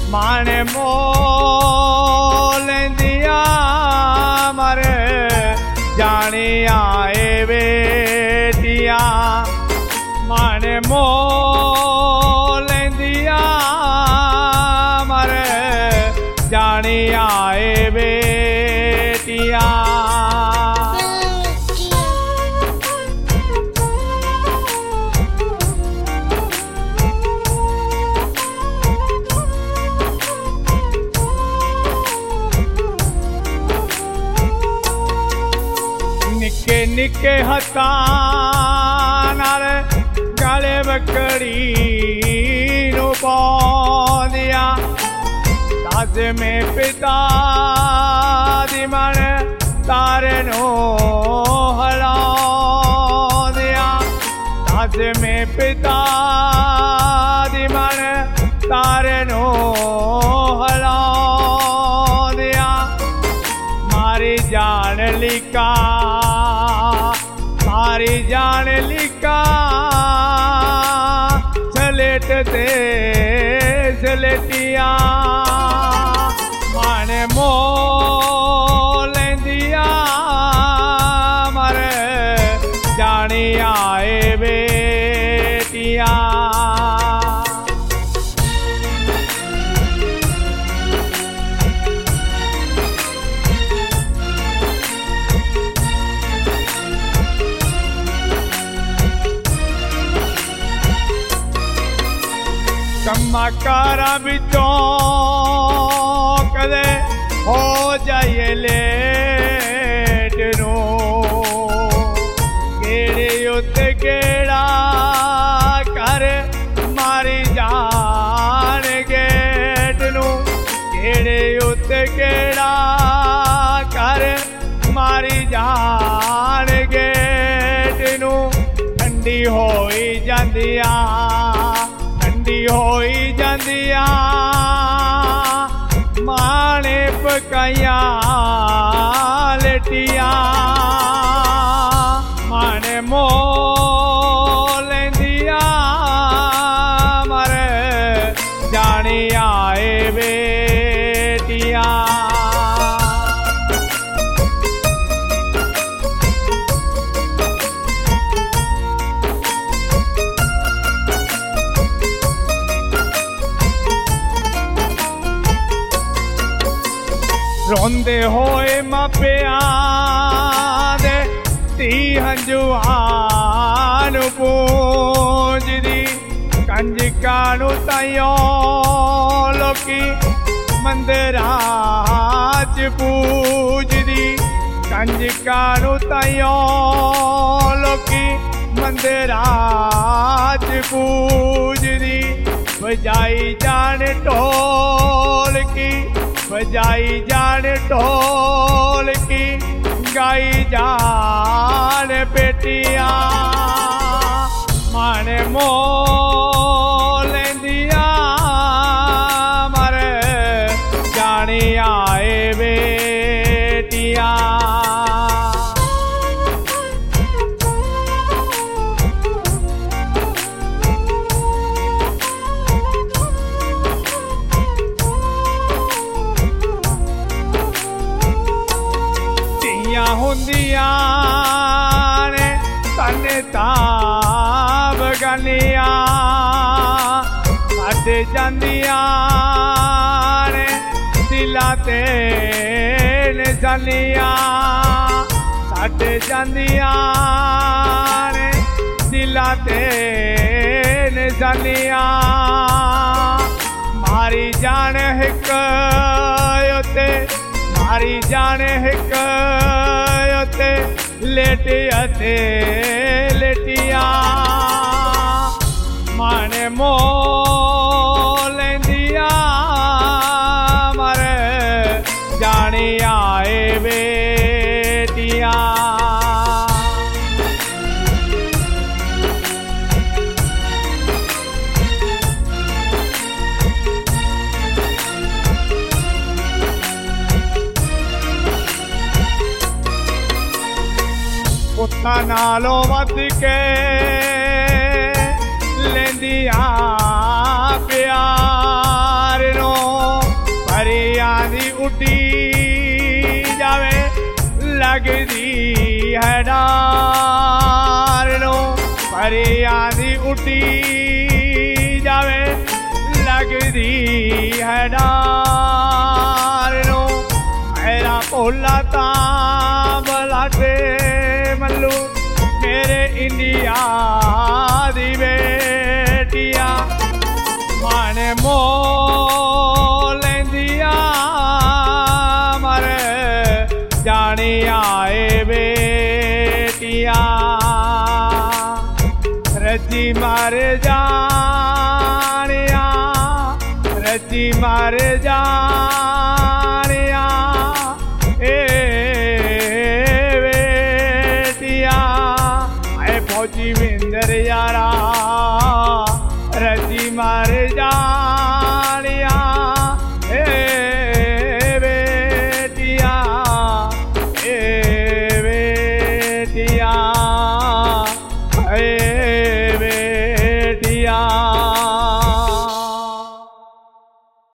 माने मोल दिया मर जानिया ए बेटिया माने मोल दिया मर जानिया ए बेटिया निके निके हथां नाल गले बकड़ी नू पाउंदिया दस में पिता दी मन तारे नू हिलाउंदिया दस में पिता दी मन तारे नू हिलाउंदिया मारी जान लिका मारी जान लिका सलेट ते सलेटिया माने मोल दिया मर जानिया ए बेटिया कमाकारा बिचों कदे हो जाइए लेट नू केड़े उत्ते केड़ा कर मारी जान गेट नू केड़े उत्ते केड़ा कर मारी जान गेट नू ठंडी होई जांदिया होई जांदिया माने पकाया लेटिया माने मोल दिया मर जानिया ए बेटिया रोंदे होए मापिया दे धी हंजुआन पूजदी कंजका नू ताइयों लोकी मंदिरां च पूजदी कंजका नू ताइयों लोकी मंदिरां च पूजदी बजाई जान ढोलकी बजाई जान ढोलकी गाई जान बेटिया माने मोल दिया मर जानिया ए बेटिया हुंदिया ने तन ताब गलिया साडे जांदिया ने दिला ते निशानिया साडे जांदिया ने दिला ते निशानिया मारी जान हिक उत्ते मारी जान हिक उत्ते लेटिया ते लेटिया माने मोल दिया मर जानिया ए बेटिया पुत्ता नालों वध के लेंदिया प्यार नो ਦੁਨੀਆ ਦੀ ਉੱਡੀ ਜਾਵੇ ਲੱਗਦੀ ਹੈ ਡਾਰ ਨੂੰ ਮੇਰਾ ਭੋਲਾ ਤਾਂ ਬਲਾਡੇ ਮੱਲੂ ਮੇਰੇ ਇੰਡੀਆ ਦੀ ਬੇਟੀਆਂ ਮਨ ਮੋਹ ਲੈਂਦੀਆਂ ਮਰ ਜਾਣੀਆਂ ਏ ਬੇਟੀਆਂ ਰੱਜੀ ਮਰ ਜਾਣੀਆਂ ਰੱਜੀ ਮਰ ਜਾਣੀਆਂ ਏ ਬੇਟੀਆਂ ਐ ਫੌਜੀ ਵਿੰਦਰ ਯਾਰਾ ਰੱਜੀ ਮਰ ਜਾ